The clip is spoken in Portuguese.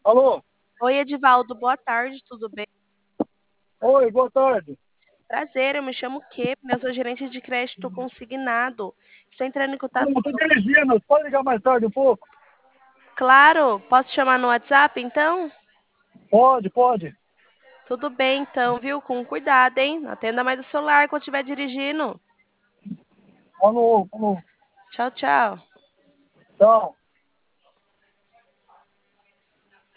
Alô? Oi, Edivaldo, boa tarde, tudo bem? Oi, boa tarde. Prazer, eu me chamo Kep, eu sou gerente de crédito consignado. Estou entrando em contato. Eu tô dirigindo, pode ligar mais tarde um pouco? Claro, posso chamar no WhatsApp então? Pode, pode. Tudo bem então, viu? Com cuidado, hein? Não atenda mais o celular quando estiver dirigindo. Alô, alô. Tchau, tchau. Tchau.